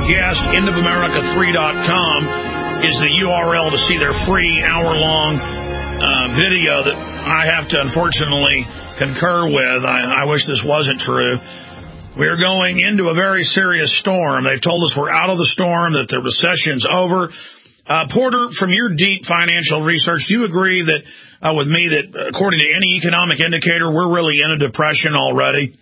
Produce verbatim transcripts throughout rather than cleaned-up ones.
guest, end of america three dot com is the U R L to see their free hour-long uh, video that I have to unfortunately concur with. I, I wish this wasn't true. We're going into a very serious storm. They've told us we're out of the storm, that the recession's over. Uh, Porter, from your deep financial research, do you agree that uh, with me that according to any economic indicator, we're really in a depression already?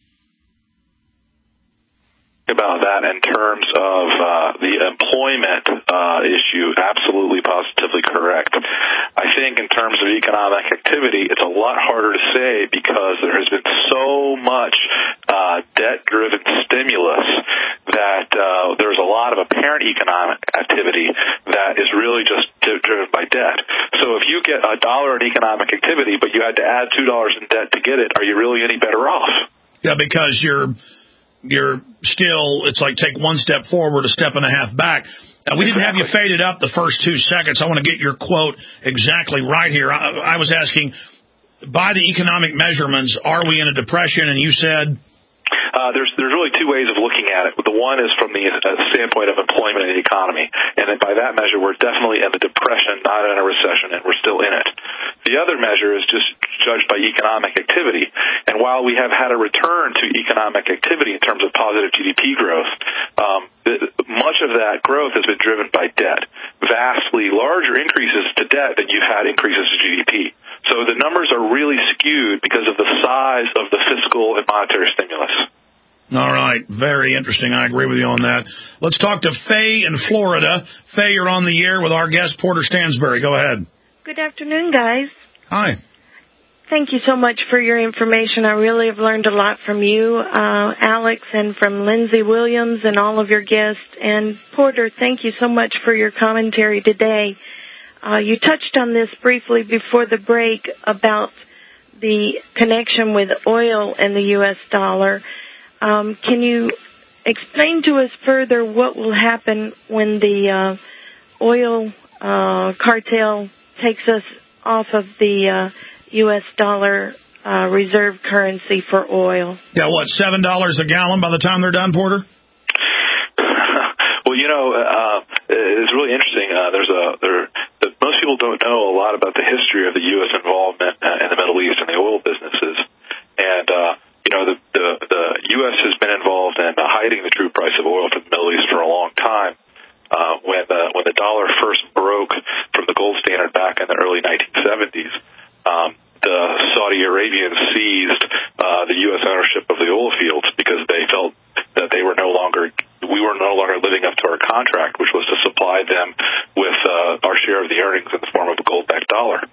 About that in terms of uh, the employment uh, issue, absolutely positively correct. I think in terms of economic activity, it's a lot harder to say because there has been so much uh, debt-driven stimulus that uh, there's a lot of apparent economic activity that is really just driven by debt. So if you get a dollar in economic activity, but you had to add two dollars in debt to get it, are you really any better off? Yeah, because you're... you're still, it's like take one step forward, a step and a half back. Uh, we exactly. didn't have you faded up the first two seconds. I want to get your quote exactly right here. I, I was asking, by the economic measurements, are we in a depression? And you said... Uh, there's there's really two ways of looking at it. The one is from the uh, standpoint of employment and the economy, and then by that measure, we're definitely in a depression, not in a recession, and we're still in it. The other measure is just judged by economic activity, and while we have had a return to economic activity in terms of positive G D P growth, um, the, much of that growth has been driven by debt, vastly larger increases to debt than you've had increases to G D P. So the numbers are really skewed because of the size of the fiscal and monetary stimulus. All right. Very interesting. I agree with you on that. Let's talk to Faye in Florida. Faye, you're on the air with our guest, Porter Stansberry. Go ahead. Good afternoon, guys. Hi. Thank you so much for your information. I really have learned a lot from you, uh, Alex, and from Lindsey Williams and all of your guests. And, Porter, thank you so much for your commentary today. Uh, you touched on this briefly before the break about the connection with oil and the U S dollar. Um, can you explain to us further what will happen when the uh, oil uh, cartel takes us off of the uh, U S dollar uh, reserve currency for oil? Yeah, what, seven dollars a gallon by the time they're done, Porter? Well, you know, uh, it's really interesting. Uh, there's a there. The, most people don't know a lot about the history of the U S involvement uh, in the Middle East and the oil businesses, and uh, you know, the, the the U S has been involved in uh, hiding the true price of oil from the Middle East for a long time. Uh, when the when the dollar first broke from the gold standard back in the early nineteen seventies, um, the Saudi Arabians seized uh, the U S ownership of the oil fields because they felt that they were no longer we were no longer living up to our contract, which was to supply them with uh, our share of the earnings in the form of a gold-backed dollar.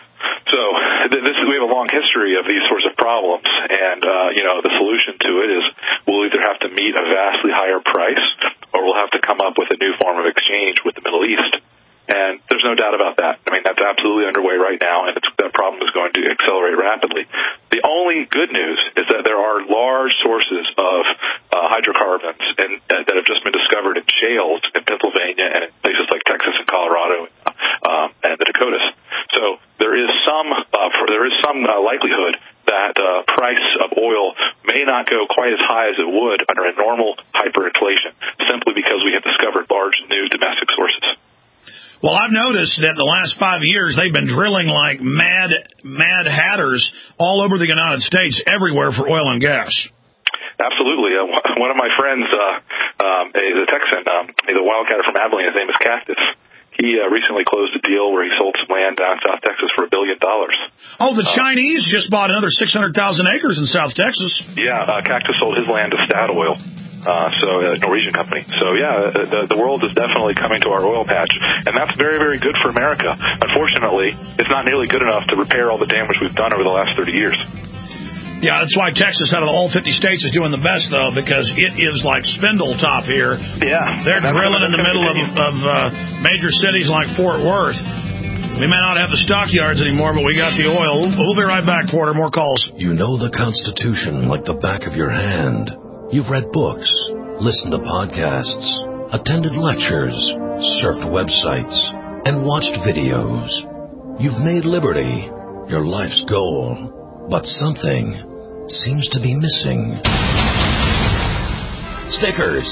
So this, we have a long history of these sorts of problems, and uh, you know the solution to it is we'll either have to meet a vastly higher price, or we'll have to come up with a new form of exchange with the Middle East. And there's no doubt about that. I mean, that's absolutely underway right now, and it's, that problem is going to accelerate rapidly. The only good news is that there are large sources of uh, hydrocarbons and, uh, that have just been discovered in shales in Pennsylvania and in places like Texas and Colorado um, and the Dakotas. So there is some uh, for, there is some uh, likelihood that uh, price of oil may not go quite as high as it would under a normal hyperinflation, simply because we have discovered large new domestic sources. Well, I've noticed that the last five years they've been drilling like mad, mad hatters all over the United States, everywhere for oil and gas. Absolutely. Uh, one of my friends uh, um, is a Texan. Um, he's a wildcatter from Abilene. His name is Cactus. He uh, recently closed a deal where he sold some land down in South Texas for a billion dollars. Oh, the uh, Chinese just bought another six hundred thousand acres in South Texas. Yeah, uh, Cactus sold his land to Statoil. Uh, so a Norwegian company. So yeah, the, the world is definitely coming to our oil patch, and that's very, very good for America. Unfortunately, it's not nearly good enough to repair all the damage we've done over the last thirty years. Yeah, that's why Texas, out of all fifty states, is doing the best, though, because it is like Spindletop here. Yeah. They're drilling in the middle of, of uh, major cities like Fort Worth. We may not have the stockyards anymore, but we got the oil. We'll, we'll be right back, Porter. More calls. You know the Constitution like the back of your hand. You've read books, listened to podcasts, attended lectures, surfed websites, and watched videos. You've made liberty your life's goal, but something seems to be missing. Stickers.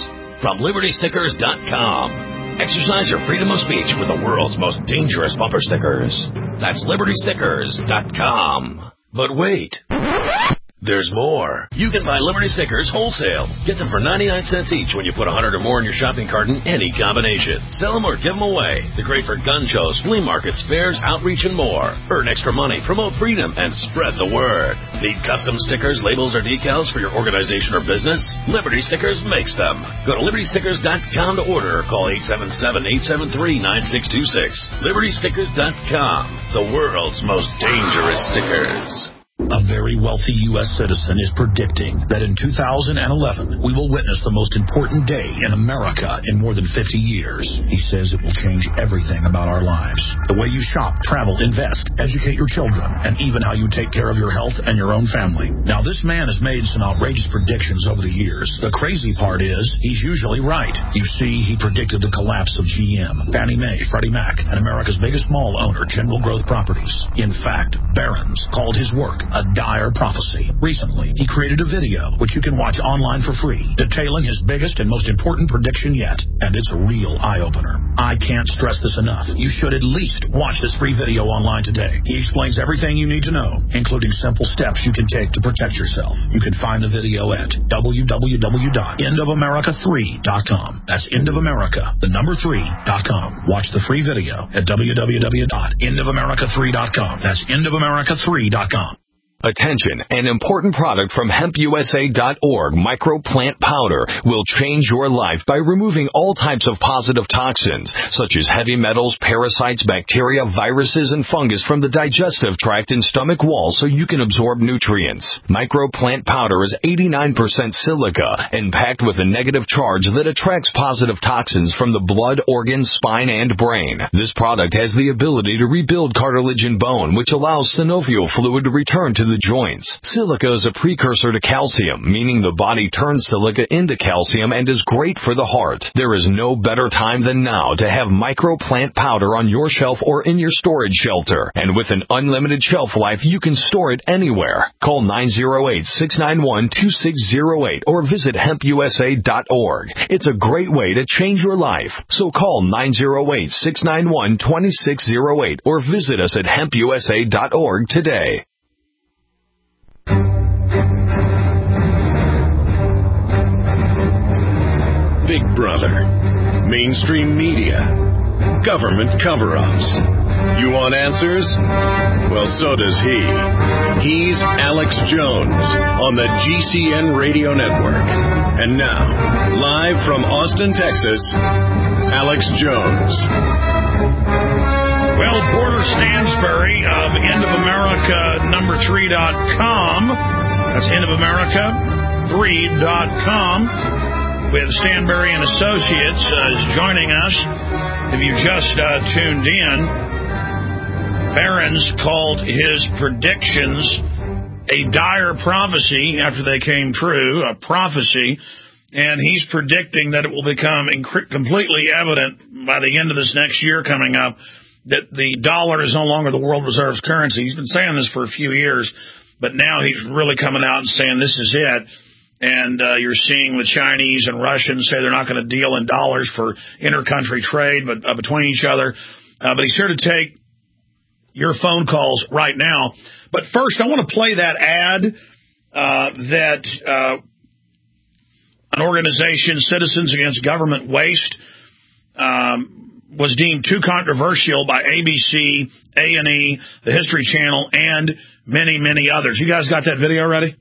from Liberty Stickers dot com. Exercise your freedom of speech with the world's most dangerous bumper stickers. That's Liberty Stickers dot com. But wait. There's more. You can buy Liberty Stickers wholesale. Get them for ninety-nine cents each when you put one hundred or more in your shopping cart in any combination. Sell them or give them away. They're great for gun shows, flea markets, fairs, outreach, and more. Earn extra money, promote freedom, and spread the word. Need custom stickers, labels, or decals for your organization or business? Liberty Stickers makes them. Go to Liberty Stickers dot com to order or call eight seven seven, eight seven three, nine six two six. Liberty Stickers dot com, the world's most dangerous stickers. A very wealthy U S citizen is predicting that in two thousand eleven, we will witness the most important day in America in more than fifty years. He says it will change everything about our lives. The way you shop, travel, invest, educate your children, and even how you take care of your health and your own family. Now, this man has made some outrageous predictions over the years. The crazy part is, he's usually right. You see, he predicted the collapse of G M, Fannie Mae, Freddie Mac, and America's biggest mall owner, General Growth Properties. In fact, Barron's called his work a dire prophecy. Recently, he created a video, which you can watch online for free, detailing his biggest and most important prediction yet. And it's a real eye-opener. I can't stress this enough. You should at least watch this free video online today. He explains everything you need to know, including simple steps you can take to protect yourself. You can find the video at w w w dot end of america three dot com. That's end of america, the number three dot com. Watch the free video at w w w dot end of america three dot com. That's end of america three dot com. Attention, an important product from hemp u s a dot org, microplant powder, will change your life by removing all types of positive toxins, such as heavy metals, parasites, bacteria, viruses, and fungus from the digestive tract and stomach wall so you can absorb nutrients. Microplant powder is eighty-nine percent silica and packed with a negative charge that attracts positive toxins from the blood, organs, spine, and brain. This product has the ability to rebuild cartilage and bone, which allows synovial fluid to return to the joints. Silica is a precursor to calcium, meaning the body turns silica into calcium and is great for the heart. There is no better time than now to have microplant powder on your shelf or in your storage shelter. And with an unlimited shelf life, you can store it anywhere. Call nine oh eight, six nine one, two six oh eight or visit hemp u s a dot org. It's a great way to change your life. So call nine oh eight, six nine one, two six oh eight or visit us at hemp u s a dot org today. Big Brother, mainstream media, government cover-ups. You want answers? Well, so does he. He's Alex Jones on the G C N Radio Network. And now, live from Austin, Texas, Alex Jones. Well, Porter Stansberry of end of america number three dot com. That's end of america three dot com. With Stanberry and Associates uh, is joining us. If you just uh, tuned in, Barron's called his predictions a dire prophecy after they came true, a prophecy, and he's predicting that it will become inc- completely evident by the end of this next year coming up that the dollar is no longer the world reserve currency. He's been saying this for a few years, but now he's really coming out and saying this is it. And uh, you're seeing the Chinese and Russians say they're not going to deal in dollars for inter-country trade but uh, between each other. Uh, but he's here to take your phone calls right now. But first, I want to play that ad uh, that uh, an organization, Citizens Against Government Waste, um, was deemed too controversial by A B C, A and E, the History Channel, and many, many others. You guys got that video ready?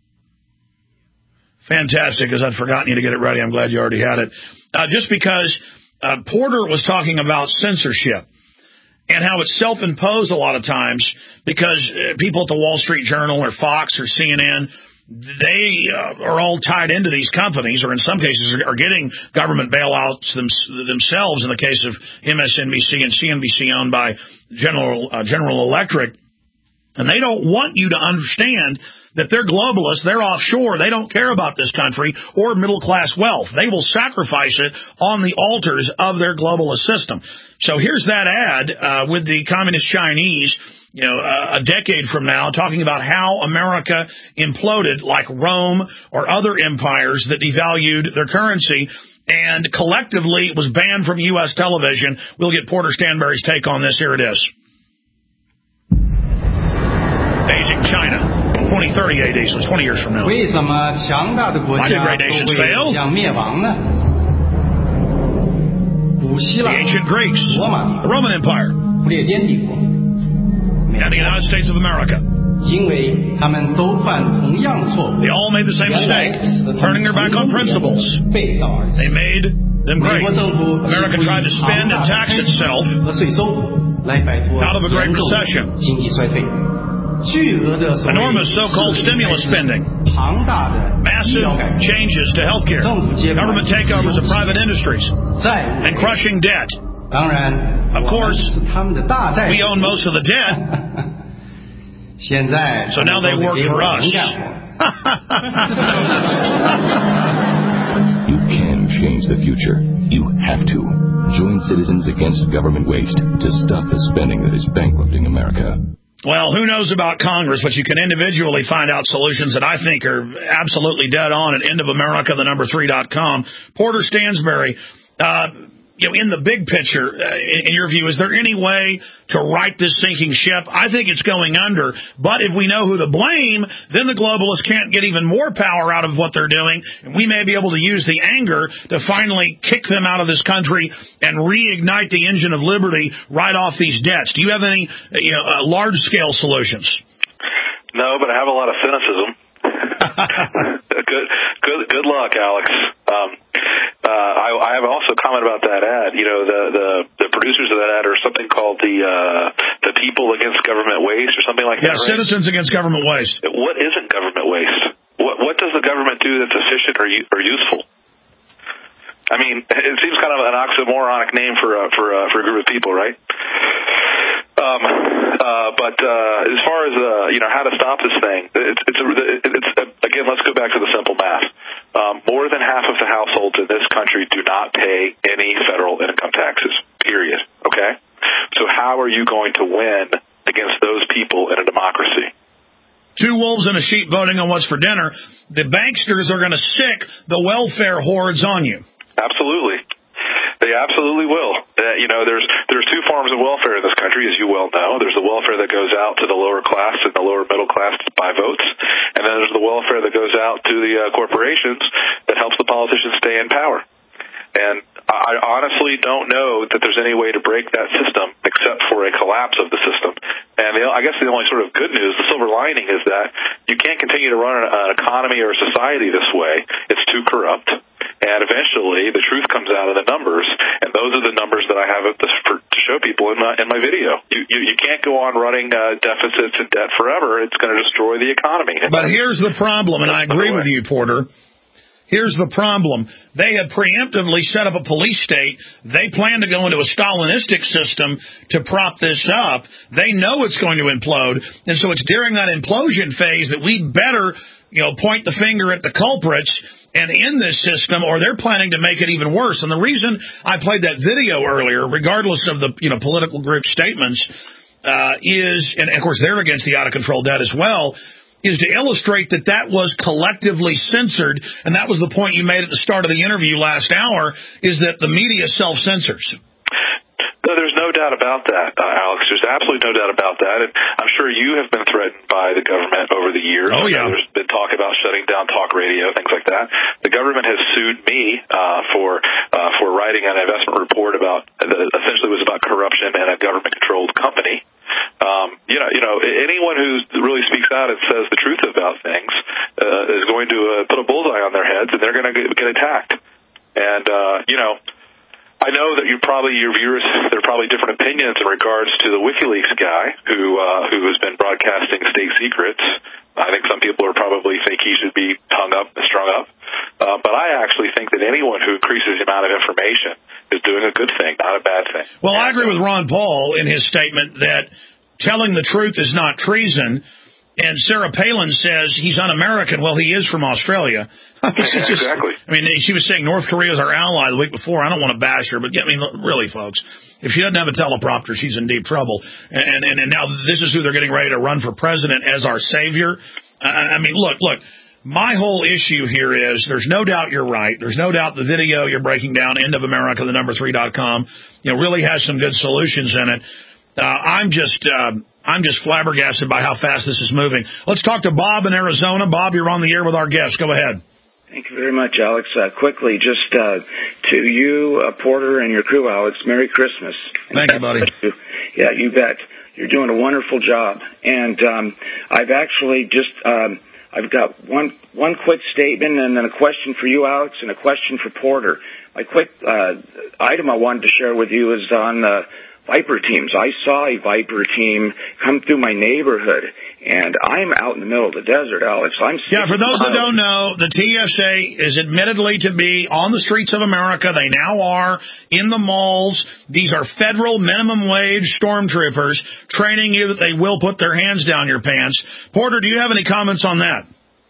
Fantastic, because I'd forgotten you to get it ready. I'm glad you already had it. Uh, just because uh, Porter was talking about censorship and how it's self-imposed a lot of times because uh, people at the Wall Street Journal or Fox or C N N, they uh, are all tied into these companies, or in some cases are getting government bailouts them, themselves in the case of M S N B C and C N B C owned by General, uh, General Electric. And they don't want you to understand that they're globalists, they're offshore, they don't care about this country or middle-class wealth. They will sacrifice it on the altars of their globalist system. So here's that ad uh, with the communist Chinese, you know, uh, a decade from now, talking about how America imploded like Rome or other empires that devalued their currency. and collectively it was banned from U S television. We'll get Porter Stanberry's take on this. Here it is. Beijing, China, twenty thirty A D, so it's twenty years from now. Why did great nations fail? The ancient Greeks, the Roman Empire, and the United States of America. They all made the same mistake, turning their back on principles. They made them great. America tried to spend and tax itself out of a great recession. Enormous so-called stimulus spending. Massive changes to health care. Government takeovers of private industries. And crushing debt. Of course, we own most of the debt. So now they work for us. You can change the future. You have to. Join Citizens Against Government Waste to stop the spending that is bankrupting America. Well, who knows about Congress, but you can individually find out solutions that I think are absolutely dead on at end of america the number three dot com. Porter Stansberry, uh, you know, in the big picture, uh, in, in your view, is there any way to right this sinking ship? I think it's going under, but if we know who to blame, then the globalists can't get even more power out of what they're doing, and we may be able to use the anger to finally kick them out of this country and reignite the engine of liberty right off these debts. Do you have any you know, uh, large-scale solutions? No, but I have a lot of cynicism. good, good, good luck, Alex. Um, uh, I, I have also comment about that ad. You know, the, the, the producers of that ad are something called the uh, the People Against Government Waste or something like yeah, that. Yeah, right? Citizens Against Government Waste. What isn't government waste? What what does the government do that's efficient or or useful? I mean, it seems kind of an oxymoronic name for uh, for uh, for a group of people, right? Um, uh, but uh, as far as uh, you know, how to stop this thing, it's it's, a, it's again, let's go back to the simple math. Um, more than half of the households in this country do not pay any federal income taxes. Period. Okay. So how are you going to win against those people in a democracy? Two wolves and a sheep voting on what's for dinner. The banksters are going to sick the welfare hordes on you. Absolutely. They absolutely will. Uh, you know, there's there's two forms of welfare in this country, as you well know. There's the welfare that goes out to the lower class and the lower middle class to buy votes, and then there's the welfare that goes out to the uh, corporations that helps the politicians stay in power. And I honestly don't know that there's any way to break that system except for a collapse of the system. And the, I guess the only sort of good news, the silver lining, is that you can't continue to run an economy or a society this way. It's too corrupt. And eventually, the truth comes out of the numbers, and those are the numbers that I have to, for, to show people in my, in my video. You, you, you can't go on running uh, deficits and debt forever. It's going to destroy the economy. But here's the problem, and I agree with you, Porter. Here's the problem. They had preemptively set up a police state. They plan to go into a Stalinistic system to prop this up. They know it's going to implode, and so it's during that implosion phase that we better, you know, point the finger at the culprits and end this system, or they're planning to make it even worse. And the reason I played that video earlier, regardless of the you know political group statements, uh, is, and of course they're against the out-of-control debt as well, is to illustrate that that was collectively censored, and that was the point you made at the start of the interview last hour, is that the media self-censors. No, there's no doubt about that, uh, Alex. There's absolutely no doubt about that. And I'm sure you have been threatened by the government over the years. Oh, yeah. There's been talk about shutting down talk radio, things like that. The government has sued me uh, for uh, for writing an investment report about, uh, essentially it was about corruption in a government-controlled company. Um, you know, you know, anyone who really speaks out and says the truth about things uh, is going to uh, put a bullseye on their heads, and they're going to get, get attacked. And uh, you know, I know that you probably your viewers there are probably different opinions in regards to the WikiLeaks guy who uh, who has been broadcasting state secrets. I think some people are probably think he should be hung up and strung up. Uh, but I actually think that anyone who increases the amount of information is doing a good thing, not a bad thing. Well, I agree with Ron Paul in his statement that telling the truth is not treason. And Sarah Palin says he's un-American. Well, he is from Australia. just, exactly. I mean, she was saying North Korea is our ally the week before. I don't want to bash her, but I mean, really, folks, if she doesn't have a teleprompter, she's in deep trouble. And and, and now this is who they're getting ready to run for president as our savior. I, I mean, look, look. My whole issue here is there's no doubt you're right. There's no doubt the video you're breaking down, End of America, the number three dot com, you know, really has some good solutions in it. Uh, I'm just uh, I'm just flabbergasted by how fast this is moving. Let's talk to Bob in Arizona. Bob, you're on the air with our guest. Go ahead. Thank you very much, Alex. Uh, quickly, just uh, to you, uh, Porter, and your crew, Alex, Merry Christmas. Thank you, buddy. Yeah, you bet. You're doing a wonderful job. And um, I've actually just, um, I've got one one quick statement and then a question for you, Alex, and a question for Porter. My quick uh, item I wanted to share with you is on the Viper teams. I saw a Viper team come through my neighborhood, and I'm out in the middle of the desert, Alex. I'm yeah, for those that don't know, the T S A is admittedly to be on the streets of America. They now are in the malls. These are federal minimum wage stormtroopers training you that they will put their hands down your pants. Porter, do you have any comments on that?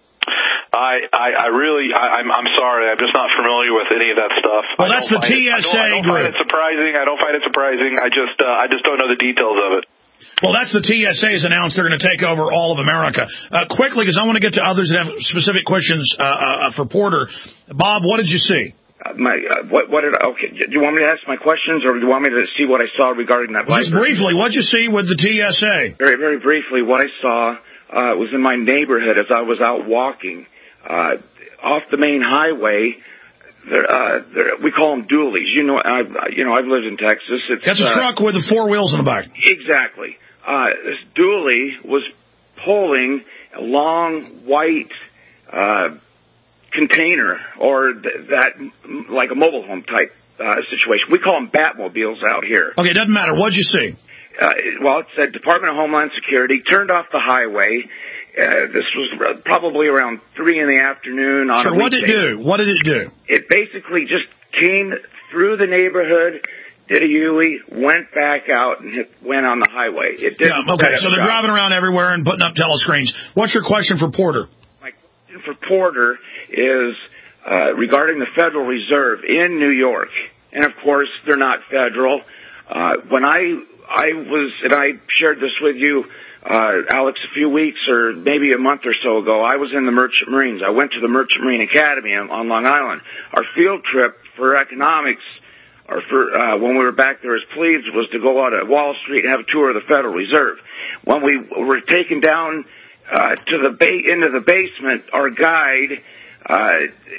I, I, I really, I, I'm, I'm sorry. I'm just not familiar with any of that stuff. Well, that's the T S A it, I don't, I don't group. find it surprising. I don't find it surprising. I just, uh, I just don't know the details of it. Well, that's the T S A has announced they're going to take over all of America. Uh, quickly, because I want to get to others that have specific questions uh, uh, for Porter. Bob, what did you see? Uh, my uh, what, what did I, okay? Do you want me to ask my questions, or do you want me to see what I saw regarding that? Well, just briefly, what did you see with the T S A? Very, very briefly, what I saw uh, was in my neighborhood as I was out walking. Uh, off the main highway, there, uh, there, we call them dualies. You know, I've, you know, I've lived in Texas. It's, That's a uh, truck with the four wheels in the back. Exactly. Uh, this dually was pulling a long white uh, container, or th- that, like a mobile home type uh, situation. We call them Batmobiles out here. Okay, it doesn't matter. What'd you see? Uh, well, it said Department of Homeland Security, turned off the highway. Uh, this was probably around three in the afternoon on sure, a weekday. What did it do? What did it do? It basically just came through the neighborhood, did a U-ey, went back out, and hit, went on the highway. It didn't. Yeah, okay, so they're driving around everywhere and putting up telescreens. What's your question for Porter? My question for Porter is uh, regarding the Federal Reserve in New York. And, of course, they're not federal. Uh, when I, I was, and I shared this with you, Uh, Alex, a few weeks or maybe a month or so ago, I was in the Merchant Marines. I went to the Merchant Marine Academy on, on Long Island. Our field trip for economics, or for uh, when we were back there as plebes, was to go out at Wall Street and have a tour of the Federal Reserve. When we were taken down uh, to the ba- into the basement, our guide uh,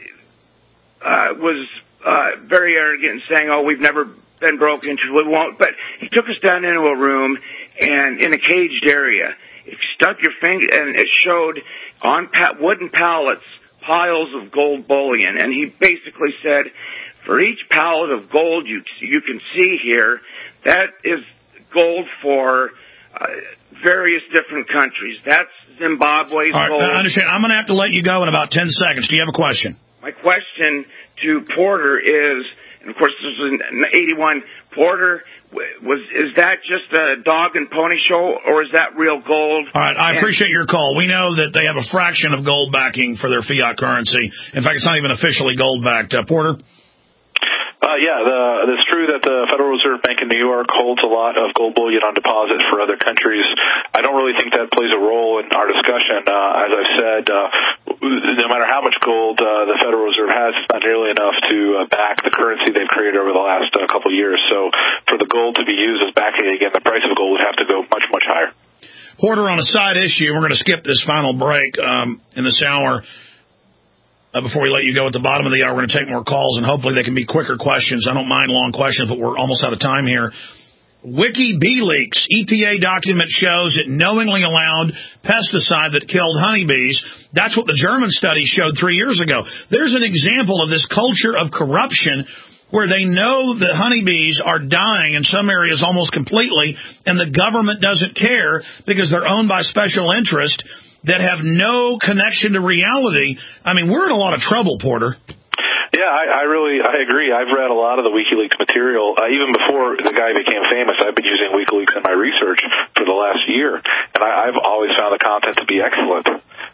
uh, was uh, very arrogant and saying, "Oh, we've never been broken into, we won't." But he took us down into a room and in a caged area. It stuck your finger, and it showed on pa- wooden pallets piles of gold bullion. And he basically said, for each pallet of gold you you can see here, that is gold for uh, various different countries. That's Zimbabwe's All right, gold. I understand. I'm going to have to let you go in about ten seconds. Do you have a question? My question to Porter is, and of course this was in eighty-one, Porter, was is that just a dog and pony show, or is that real gold? All right, I and, appreciate your call. We know that they have a fraction of gold backing for their fiat currency. In fact, it's not even officially gold-backed. Uh, Porter? Uh, yeah, the, it's true that the Federal Reserve Bank in New York holds a lot of gold bullion on deposit for other countries. I don't really think that plays a role in our discussion. Uh, as I've said, uh, no matter how much gold uh, the Federal Reserve has, it's not nearly enough to uh, back the currency they've created over the last uh, couple of years. So for the gold to be used as backing again, the price of gold would have to go much, much higher. Porter, on a side issue, we're going to skip this final break um, in this hour. Uh, before we let you go at the bottom of the hour, we're going to take more calls, and hopefully they can be quicker questions. I don't mind long questions, but we're almost out of time here. WikiBeeleaks, E P A document shows it knowingly allowed pesticide that killed honeybees. That's what the German study showed three years ago. There's an example of this culture of corruption where they know that honeybees are dying in some areas almost completely, and the government doesn't care because they're owned by special interest that have no connection to reality. I mean, we're in a lot of trouble, Porter. Yeah, I, I really, I agree. I've read a lot of the WikiLeaks material. Uh, even before the guy became famous, I've been using WikiLeaks in my research for the last year, and I, I've always found the content to be excellent.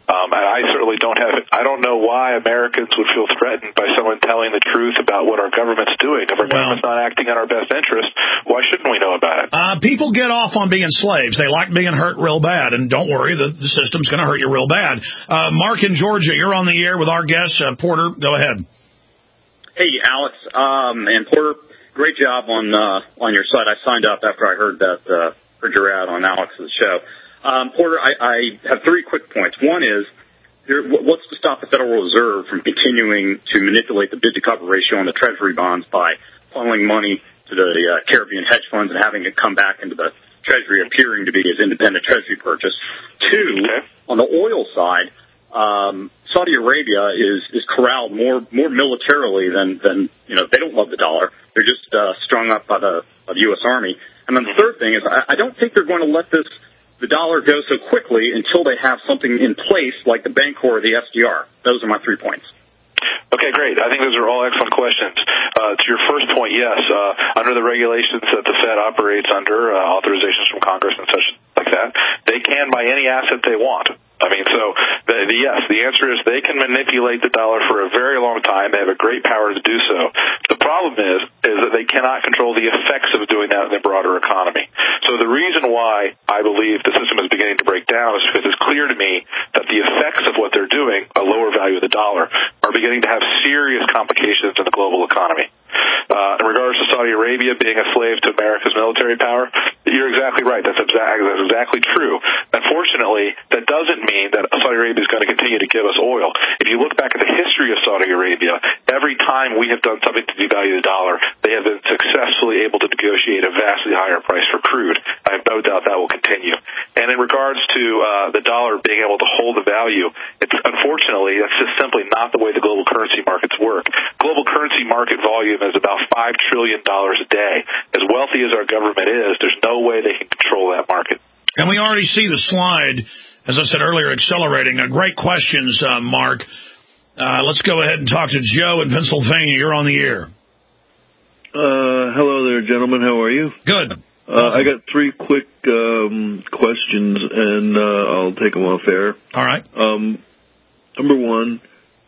Um, and I certainly don't have – I don't know why Americans would feel threatened by someone telling the truth about what our government's doing. If our well, government's not acting in our best interest, why shouldn't we know about it? Uh, people get off on being slaves. They like being hurt real bad. And don't worry, the, the system's going to hurt you real bad. Uh, Mark in Georgia, you're on the air with our guest. Uh, Porter, go ahead. Hey, Alex um, and Porter, great job on uh, on your site. I signed up after I heard that uh, heard your ad on Alex's show. Um, Porter, I, I have three quick points. One is, there, what's to stop the Federal Reserve from continuing to manipulate the bid-to-cover ratio on the Treasury bonds by funneling money to the uh, Caribbean hedge funds and having it come back into the Treasury, appearing to be as independent Treasury purchase? Two, on the oil side, um, Saudi Arabia is, is corralled more more militarily than, than, you know, they don't love the dollar. They're just uh, strung up by the, by the U S Army. And then the third thing is, I, I don't think they're going to let this the dollar goes so quickly until they have something in place like the Bancor or the S D R. Those are my three points. Okay, great. I think those are all excellent questions. Uh, to your first point, yes, uh, under the regulations that the Fed operates under, uh, authorizations from Congress and such like that, they can buy any asset they want. I mean, so, the, the, yes, the answer is they can manipulate the dollar for a very long time. They have a great power to do so. The problem is, is that they cannot control the effects of doing that in the broader economy. So the reason why I believe the system is beginning to break down is because it's clear to me that the effects of what they're doing, a lower value of the dollar, are beginning to have serious complications in the global economy. Uh, in regards to Saudi Arabia being a slave to America's military power, you're exactly right. That's exactly, that's exactly true. Unfortunately, that doesn't mean that Saudi Arabia is going to continue to give us oil. If you look back at the history of Saudi Arabia, every time we have done something to devalue the dollar, they have been successfully able to negotiate a vastly higher price for crude. I have no doubt that will continue. And in regards to uh, the dollar being able to hold the value, it's unfortunately, that's just simply not the way the global currency markets work. Global currency market volume is about five trillion dollars a day. As wealthy as our government is, there's no way they can control that market. And we already see the slide, as I said earlier, accelerating. Uh, great questions, uh, Mark. Uh, let's go ahead and talk to Joe in Pennsylvania. You're on the air. Uh, hello there, gentlemen. How are you? Good. Uh, I got three quick um, questions, and uh, I'll take them off air. All right. Um, number one,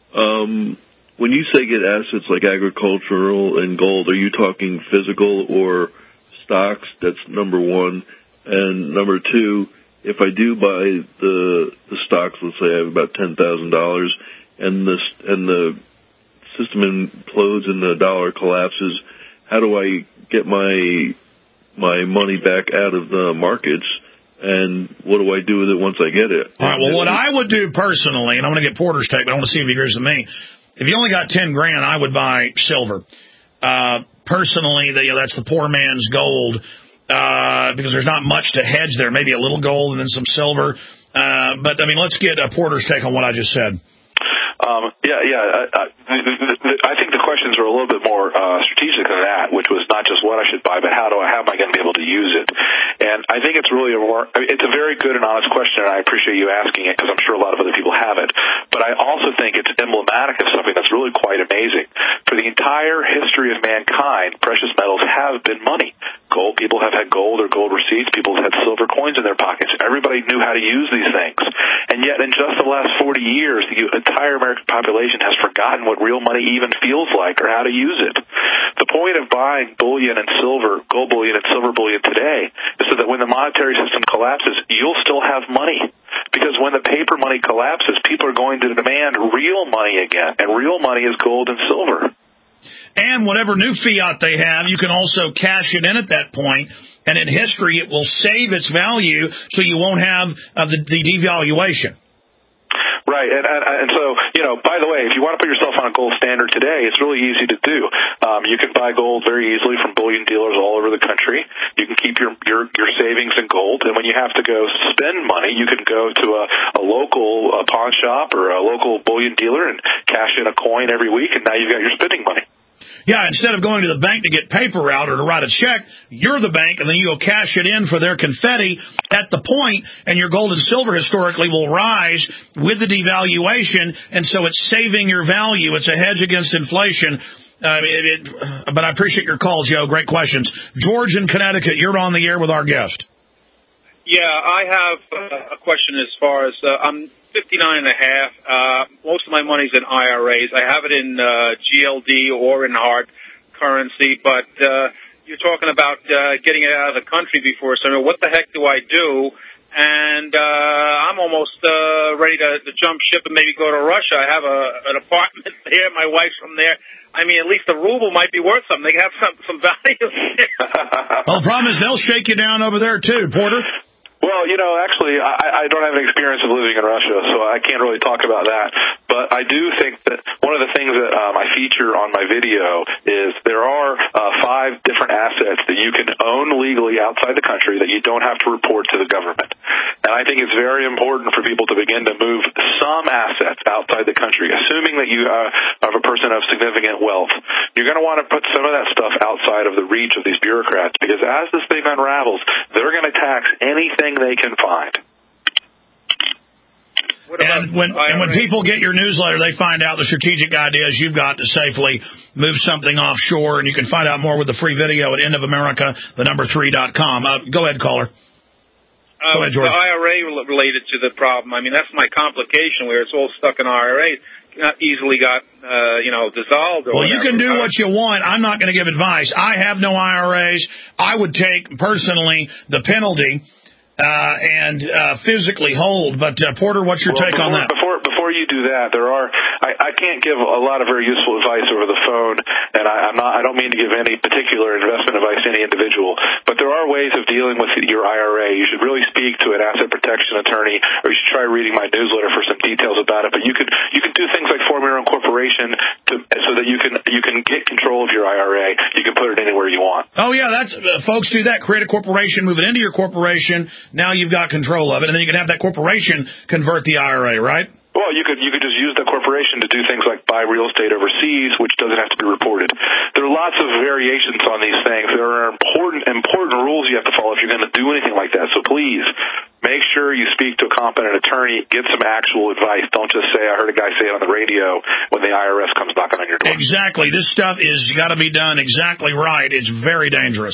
um, when you say get assets like agricultural and gold, are you talking physical or stocks? That's number one. And number two, if I do buy the the stocks, let's say I have about ten thousand dollars, and the and the system implodes and the dollar collapses, how do I get my my money back out of the markets? And what do I do with it once I get it? All right. Well, what I would do personally, and I'm going to get Porter's take, but I want to see if he agrees with me. If you only got ten grand, I would buy silver. Uh, personally, the, you know, that's the poor man's gold. Uh, because there's not much to hedge there. Maybe a little gold and then some silver. Uh, but, I mean, let's get uh, Porter's take on what I just said. Um, yeah, yeah. I, I, I think the questions are a little bit more uh, strategic than that, which was not just what I should buy, but how do I, how am I going to be able to use it? And I think it's really a more, I mean, it's a very good and honest question, and I appreciate you asking it because I'm sure a lot of other people have it. But I also think it's emblematic of something that's really quite amazing. For the entire history of mankind, precious metals have been money. Gold, people have had gold or gold receipts. People have had silver coins in their pockets. Everybody knew how to use these things. And yet, in just the last forty years, the entire American population has forgotten what real money even feels like or how to use it. The point of buying bullion and silver, gold bullion and silver bullion today, is so that when the monetary system collapses, you'll still have money. Because when the paper money collapses, people are going to demand real money again. And real money is gold and silver. And whatever new fiat they have, you can also cash it in at that point, and in history it will save its value so you won't have uh, the, the devaluation. Right, and, and and so, you know, by the way, if you want to put yourself on a gold standard today, it's really easy to do. Um, you can buy gold very easily from bullion dealers all over the country. You can keep your, your, your savings in gold, and when you have to go spend money, you can go to a, a local a pawn shop or a local bullion dealer and cash in a coin every week, and now you've got your spending money. Yeah, instead of going to the bank to get paper out or to write a check, you're the bank, and then you go cash it in for their confetti at the point, and your gold and silver historically will rise with the devaluation, and so it's saving your value. It's a hedge against inflation. Uh, it, it, but I appreciate your call, Joe. Great questions. George in Connecticut, you're on the air with our guest. Yeah, I have uh, a question as far as uh, I'm fifty-nine and a half. Uh, most of my money's in I R As. I have it in uh, G L D or in hard currency, but uh, you're talking about uh, getting it out of the country before. So what the heck do I do? And uh, I'm almost uh, ready to, to jump ship and maybe go to Russia. I have a, an apartment there. My wife's from there. I mean, at least the ruble might be worth something. They have some some value there. Well, the problem is they'll shake you down over there, too, Porter. Well, you know, actually, I, I don't have any experience of living in Russia, so I can't really talk about that. But I do think that one of the things that um, I feature on my video is there are uh, five different assets that you can own legally outside the country that you don't have to report to the government. And I think it's very important for people to begin to move some assets outside the country, assuming that you uh, are a person of significant wealth. You're going to want to put some of that stuff outside of the reach of these bureaucrats, because as this thing unravels, they're going to tax anything they can find. And when and when people get your newsletter, they find out the strategic ideas you've got to safely move something offshore, and you can find out more with the free video at end of america the number three dot com. Uh, go ahead, caller. Uh, go ahead, George. The I R A related to the problem. I mean, that's my complication, where it's all stuck in I R A. Not easily got, uh, you know, dissolved. Or well, whatever. You can do what you want. I'm not going to give advice. I have no I R As. I would take, personally, the penalty Uh, and uh, physically hold. But, uh, Porter, what's your well, take before, on that? Before before you do that, there are I, I can't give a lot of very useful advice over the phone, and I, I'm not. I don't mean to give any particular investment advice to any individual. But there are ways of dealing with your I R A. You should really speak to an asset protection attorney, or you should try reading my newsletter for some details about it. But you could you can do things like form your own corporation to, so that you can you can get control of your I R A. You can put it anywhere you want. Oh yeah, that's uh, folks do that. Create a corporation, move it into your corporation. Now you've got control of it, and then you can have that corporation convert the I R A, right? Well, you could you could just use the corporation to do things like buy real estate overseas, which doesn't have to be reported. There are lots of variations on these things. There are important important rules you have to follow if you're going to do anything like that. So please make sure you speak to a competent attorney, get some actual advice. Don't just say, I heard a guy say it on the radio when the I R S comes knocking on your door. Exactly. This stuff is got to be done exactly right. It's very dangerous.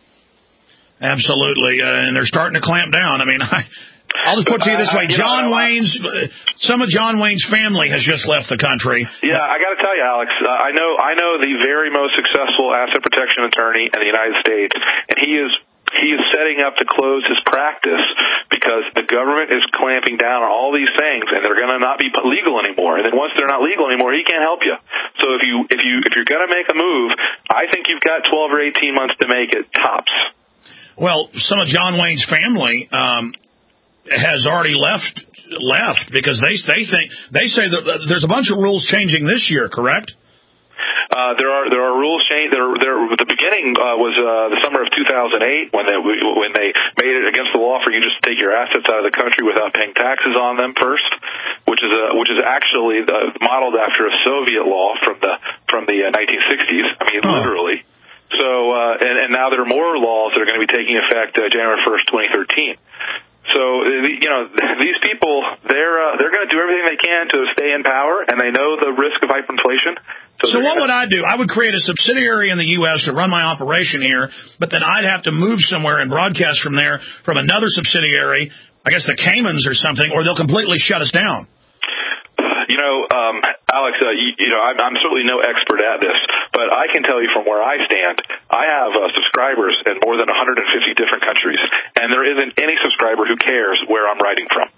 Absolutely. Uh, and they're starting to clamp down. I mean, I... I'll just put it to you this way. Uh, you John know, Wayne's, uh, some of John Wayne's family has just left the country. Yeah, I got to tell you, Alex, uh, I know I know the very most successful asset protection attorney in the United States, and he is he is setting up to close his practice because the government is clamping down on all these things, and they're going to not be legal anymore. And then once they're not legal anymore, he can't help you. So if you if you if you're going to make a move, I think you've got twelve or eighteen months to make it, tops. Well, some of John Wayne's family Um has already left left because they they think they say that there's a bunch of rules changing this year, correct? Uh, there are there are rules change. There, there the beginning uh, was uh, the summer of two thousand eight when they when they made it against the law for you just to take your assets out of the country without paying taxes on them first, which is a which is actually uh, modeled after a Soviet law from the from the uh, nineteen sixties. I mean, oh. literally. So uh, and, and now there are more laws that are going to be taking effect uh, January first, twenty thirteen. So, you know, these people, they're uh, they're going to do everything they can to stay in power, and they know the risk of hyperinflation. So, so what gonna... would I do? I would create a subsidiary in the U S to run my operation here, but then I'd have to move somewhere and broadcast from there from another subsidiary, I guess the Caymans or something, or they'll completely shut us down. You know, um, Alex, uh, you, you know, I'm, I'm certainly no expert at this, but I can tell you from where I stand, I have uh, subscribers in more than one hundred fifty different countries, and there isn't any subscriber who cares where I'm writing from.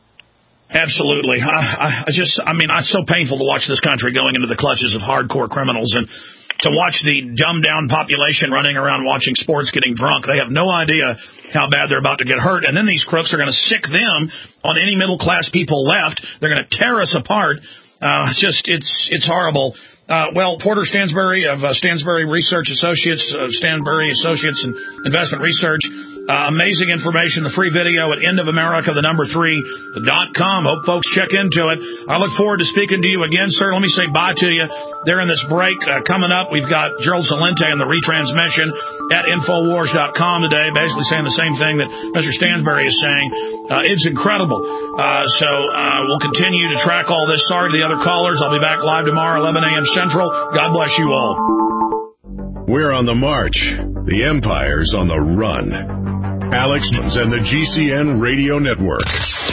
Absolutely. I, I just, I mean, it's so painful to watch this country going into the clutches of hardcore criminals, and to watch the dumbed-down population running around watching sports getting drunk. They have no idea how bad they're about to get hurt. And then these crooks are going to sick them on any middle-class people left. They're going to tear us apart. Uh, it's just, it's it's horrible. Uh, well, Porter Stansberry of uh, Stansberry Research Associates, uh, Stansberry Associates and Investment Research. Uh, amazing information. The free video at end of america the number three dot com. Hope folks check into it. I look forward to speaking to you again, sir. Let me say bye to you. There in this break uh, coming up, we've got Gerald Celente and the retransmission at infowars dot com today, basically saying the same thing that Mister Stansberry is saying. Uh, it's incredible. Uh, so uh, we'll continue to track all this. Sorry to the other callers. I'll be back live tomorrow, eleven a.m. Central. God bless you all. We're on the march. The Empire's on the run. Alex Jones and the G C N Radio Network.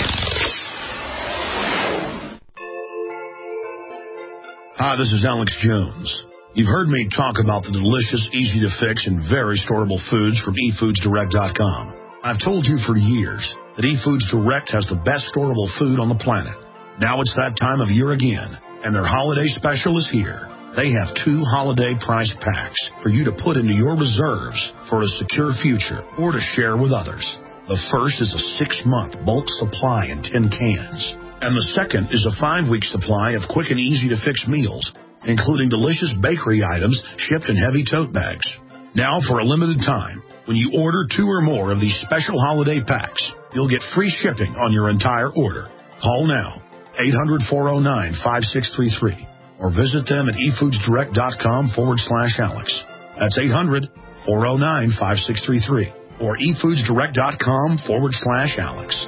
Hi, this is Alex Jones. You've heard me talk about the delicious, easy-to-fix, and very storable foods from e foods direct dot com. I've told you for years that eFoods Direct has the best storable food on the planet. Now it's that time of year again, and their holiday special is here. They have two holiday price packs for you to put into your reserves for a secure future or to share with others. The first is a six-month bulk supply in tin cans, and the second is a five-week supply of quick and easy-to-fix meals, including delicious bakery items shipped in heavy tote bags. Now, for a limited time, when you order two or more of these special holiday packs, you'll get free shipping on your entire order. Call now, eight hundred, four oh nine, five six three three, or visit them at e foods direct dot com forward slash Alex. That's eight hundred, four oh nine, five six three three, or e foods direct dot com forward slash Alex.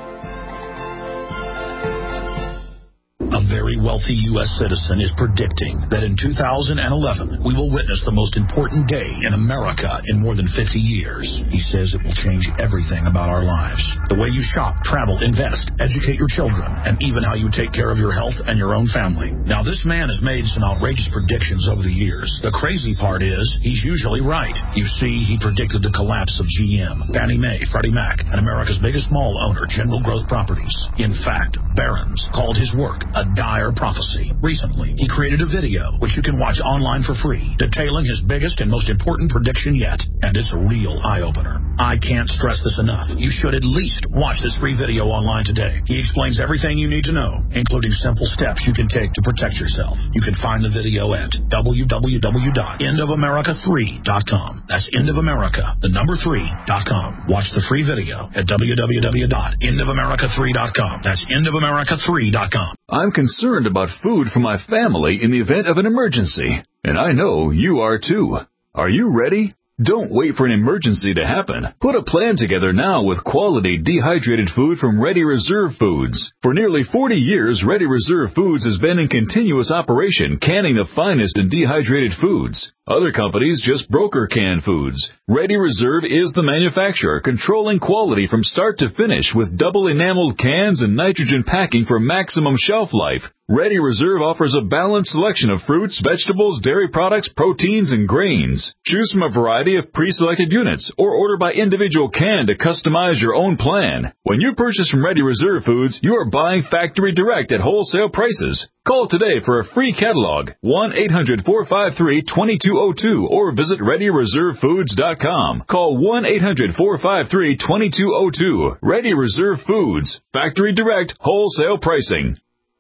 A very wealthy U S citizen is predicting that in two thousand eleven, we will witness the most important day in America in more than fifty years. He says it will change everything about our lives. The way you shop, travel, invest, educate your children, and even how you take care of your health and your own family. Now, this man has made some outrageous predictions over the years. The crazy part is, he's usually right. You see, he predicted the collapse of G M, Fannie Mae, Freddie Mac, and America's biggest mall owner, General Growth Properties. In fact, Barron's called his work a dire prophecy. Recently, he created a video, which you can watch online for free, detailing his biggest and most important prediction yet. And it's a real eye-opener. I can't stress this enough. You should at least watch this free video online today. He explains everything you need to know, including simple steps you can take to protect yourself. You can find the video at w w w dot end of america three dot com. That's end of america, the number three dot com. Watch the free video at w w w dot end of america three dot com. That's end of america three dot com. I'm concerned about food for my family in the event of an emergency, and I know you are too. Are you ready? Don't wait for an emergency to happen. Put a plan together now with quality dehydrated food from Ready Reserve Foods. For nearly forty years, Ready Reserve Foods has been in continuous operation, canning the finest in dehydrated foods. Other companies just broker canned foods. Ready Reserve is the manufacturer, controlling quality from start to finish with double enameled cans and nitrogen packing for maximum shelf life. Ready Reserve offers a balanced selection of fruits, vegetables, dairy products, proteins, and grains. Choose from a variety of pre-selected units or order by individual can to customize your own plan. When you purchase from Ready Reserve Foods, you are buying factory direct at wholesale prices. Call today for a free catalog, one eight hundred, four five three, two two zero two, or visit ready reserve foods dot com. Call one eight hundred, four five three, two two zero two. Ready Reserve Foods. Factory direct, wholesale pricing.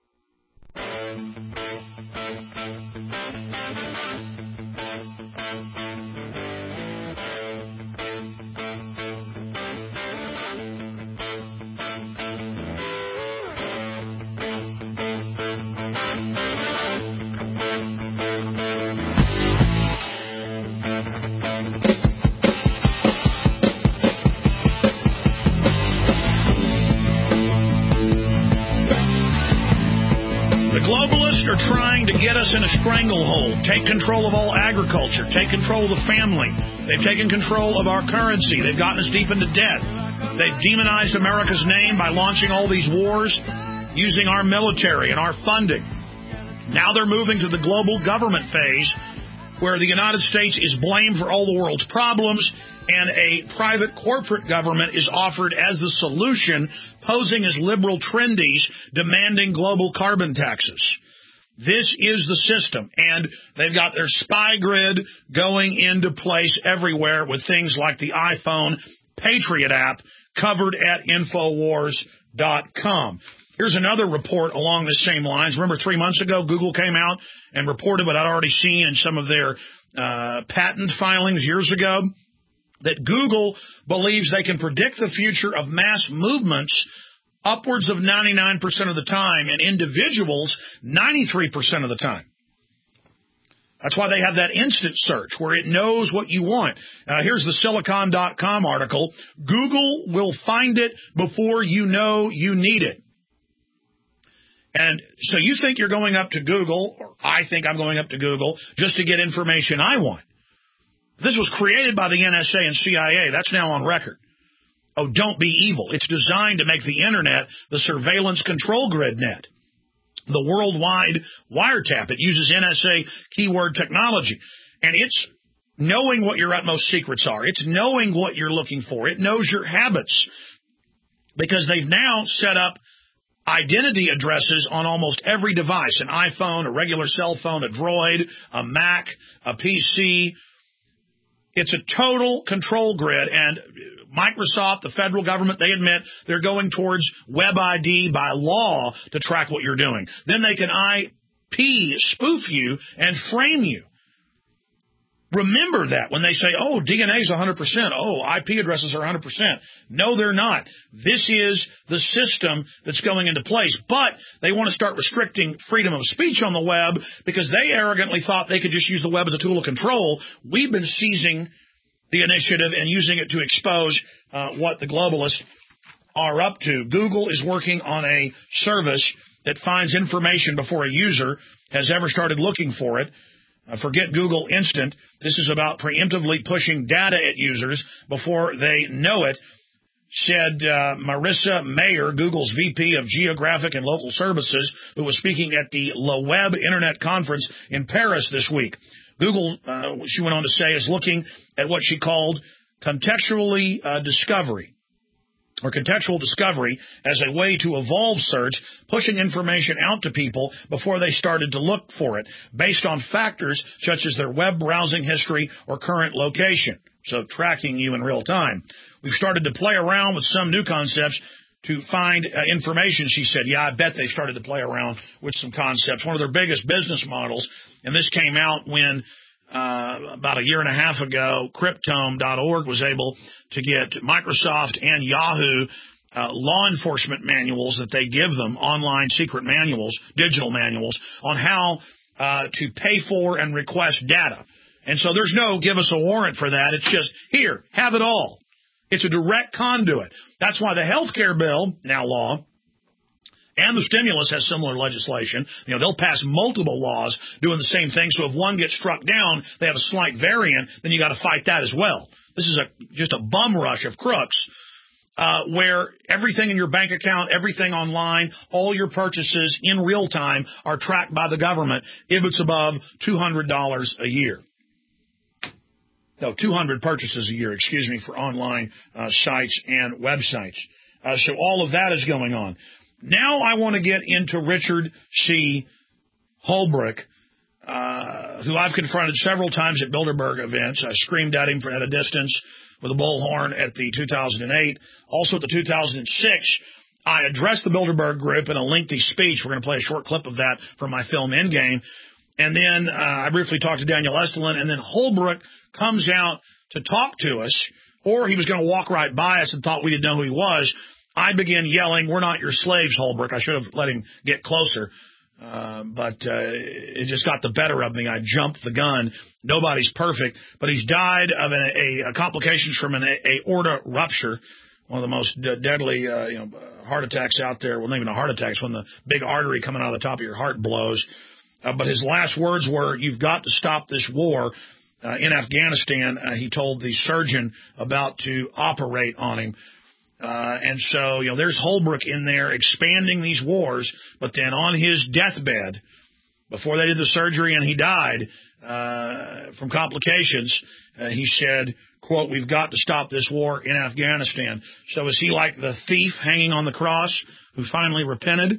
In a stranglehold, take control of all agriculture, take control of the family. They've taken control of our currency. They've gotten us deep into debt. They've demonized America's name by launching all these wars using our military and our funding. Now they're moving to the global government phase where the United States is blamed for all the world's problems and a private corporate government is offered as the solution, posing as liberal trendies demanding global carbon taxes. This is the system, and they've got their spy grid going into place everywhere with things like the iPhone Patriot app covered at Infowars dot com. Here's another report along the same lines. Remember three months ago, Google came out and reported what I'd already seen in some of their uh, patent filings years ago, that Google believes they can predict the future of mass movements upwards of ninety-nine percent of the time, and individuals ninety-three percent of the time. That's why they have that instant search where it knows what you want. Uh, here's the Silicon dot com article. Google will find it before you know you need it. And so you think you're going up to Google, or I think I'm going up to Google, just to get information I want. This was created by the N S A and C I A. That's now on record. Oh, don't be evil. It's designed to make the Internet the surveillance control grid net, the worldwide wiretap. It uses N S A keyword technology, and it's knowing what your utmost secrets are. It's knowing what you're looking for. It knows your habits, because they've now set up identity addresses on almost every device, an iPhone, a regular cell phone, a Droid, a Mac, a P C. It's a total control grid, and Microsoft, the federal government, they admit they're going towards Web I D by law to track what you're doing. Then they can I P spoof you and frame you. Remember that when they say, oh, D N A is one hundred percent. Oh, I P addresses are one hundred percent. No, they're not. This is the system that's going into place. But they want to start restricting freedom of speech on the web because they arrogantly thought they could just use the web as a tool of control. We've been seizing the initiative and using it to expose uh, what the globalists are up to. Google is working on a service that finds information before a user has ever started looking for it. Uh, forget Google Instant. This is about preemptively pushing data at users before they know it, said uh, Marissa Mayer, Google's V P of Geographic and Local Services, who was speaking at the Le Web Internet Conference in Paris this week. Google, uh, she went on to say, is looking at what she called contextually uh, discovery, or contextual discovery as a way to evolve search, pushing information out to people before they started to look for it, based on factors such as their web browsing history or current location, so tracking you in real time. We've started to play around with some new concepts to find uh, information, she said. Yeah, I bet they started to play around with some concepts. One of their biggest business models, and this came out when Uh, about a year and a half ago, Cryptome dot org was able to get Microsoft and Yahoo uh, law enforcement manuals that they give them, online secret manuals, digital manuals, on how uh, to pay for and request data. And so there's no give us a warrant for that. It's just, here, have it all. It's a direct conduit. That's why the health care bill, now law, and the stimulus has similar legislation. You know, they'll pass multiple laws doing the same thing. So if one gets struck down, they have a slight variant, then you got to fight that as well. This is a just a bum rush of crooks, uh, where everything in your bank account, everything online, all your purchases in real time are tracked by the government if it's above two hundred dollars a year. No, two hundred purchases a year, excuse me, for online uh, sites and websites. Uh, so all of that is going on. Now I want to get into Richard C. Holbrooke, uh, who I've confronted several times at Bilderberg events. I screamed at him from at a distance with a bullhorn at the two thousand eight. Also at the two thousand six, I addressed the Bilderberg group in a lengthy speech. We're going to play a short clip of that from my film Endgame. And then uh, I briefly talked to Daniel Estulin, and then Holbrooke comes out to talk to us, or he was going to walk right by us and thought we didn't know who he was. I began yelling, "We're not your slaves, Holbrooke." I should have let him get closer, uh, but uh, it just got the better of me. I jumped the gun. Nobody's perfect, but he's died of an, a, a complications from an a, aorta rupture, one of the most d- deadly uh, you know, heart attacks out there. Well, not even a heart attack. It's when the big artery coming out of the top of your heart blows. Uh, but his last words were, "You've got to stop this war." Uh, in Afghanistan, uh, he told the surgeon about to operate on him. Uh, and so, you know, there's Holbrooke in there expanding these wars, but then on his deathbed, before they did the surgery and he died uh, from complications, uh, he said, quote, "We've got to stop this war in Afghanistan." So is he like the thief hanging on the cross who finally repented?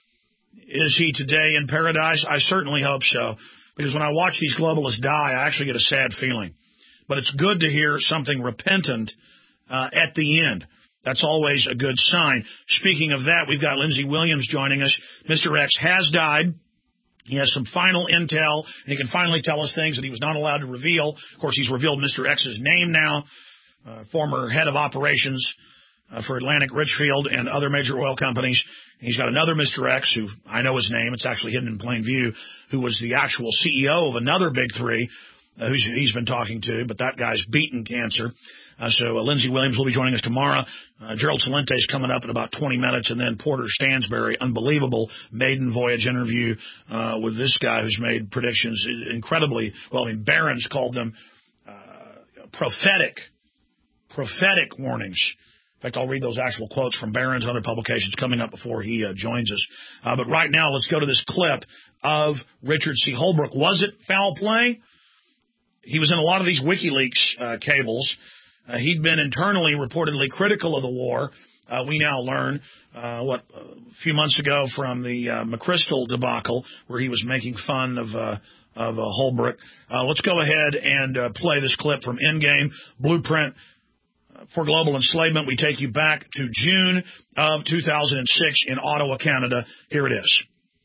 Is he today in paradise? I certainly hope so, because when I watch these globalists die, I actually get a sad feeling. But it's good to hear something repentant uh, at the end. That's always a good sign. Speaking of that, we've got Lindsey Williams joining us. Mister X has died. He has some final intel, and he can finally tell us things that he was not allowed to reveal. Of course, he's revealed Mister X's name now, uh, former head of operations uh, for Atlantic Richfield and other major oil companies. And he's got another Mister X, who I know his name. It's actually hidden in plain view, who was the actual C E O of another big three, uh, who he's been talking to, but that guy's beaten cancer. Uh, so uh, Lindsey Williams will be joining us tomorrow. Uh, Gerald Celente is coming up in about twenty minutes, and then Porter Stansberry, unbelievable maiden voyage interview uh, with this guy who's made predictions incredibly well. I mean, Barron's called them uh, prophetic, prophetic warnings In fact, I'll read those actual quotes from Barron's and other publications coming up before he uh, joins us. Uh, but right now, let's go to this clip of Richard C. Holbrooke. Was it foul play? He was in a lot of these WikiLeaks uh, cables. Uh, he'd been internally reportedly critical of the war. Uh, we now learn, uh, what, a few months ago from the uh, McChrystal debacle, where he was making fun of uh, of uh, Holbrooke. Uh, let's go ahead and uh, play this clip from Endgame, Blueprint for Global Enslavement. We take you back to June of two thousand six in Ottawa, Canada. Here it is.